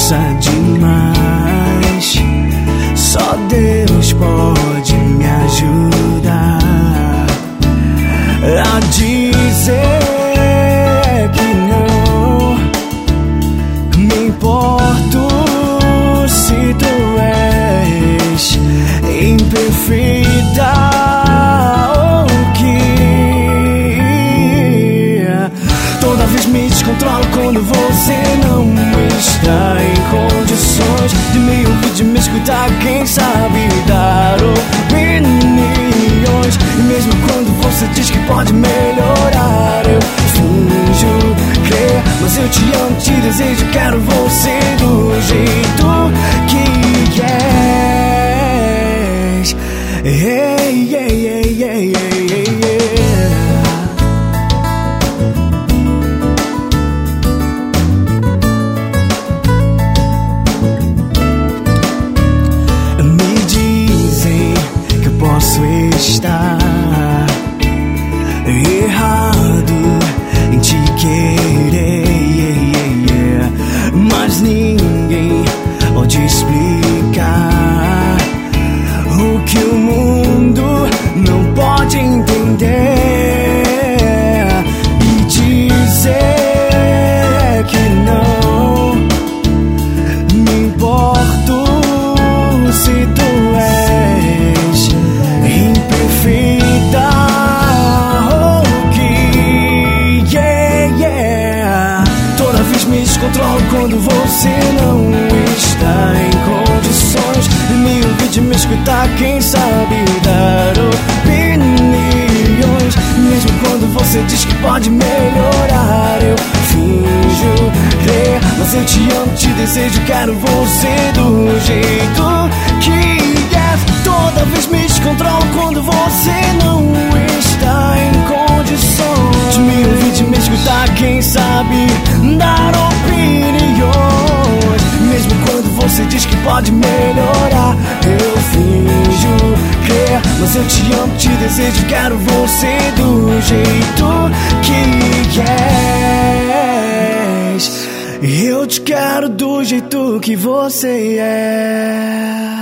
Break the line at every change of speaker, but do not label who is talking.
força demais. Só Deus pode me ajudar a dizer que não me importo se tu és imperfeita. Toda vez me descontrolo quando você não está em condições de me ouvir, de me escutar. Quem sabe dar opiniões. E mesmo quando você diz que pode melhorar, eu finjo crer. Mas eu te amo, te desejo, quero você do jeito que és. Hey, yeah, yeah, yeah, yeah, yeah. Posso estar errado em te querer, mas ninguém pode explicar o que o mundo não pode entender e dizer que não me importo se tu és imperfeita. Toda vez me descontrolo quando você não está em condições de me ouvir, de me escutar. Quem sabe dar opiniões. Mesmo quando você diz que pode melhorar, eu finjo crer. Mas eu te amo, te desejo, quero você do jeito que és. Toda vez me descontrolo quando você não está em condições de me ouvir, de me escutar. Quem sabe dar opiniões. Mesmo quando você diz que pode melhorar, eu finjo crer. Mas eu te amo, te desejo, quero você do jeito que és. Eu te quero do jeito que você é.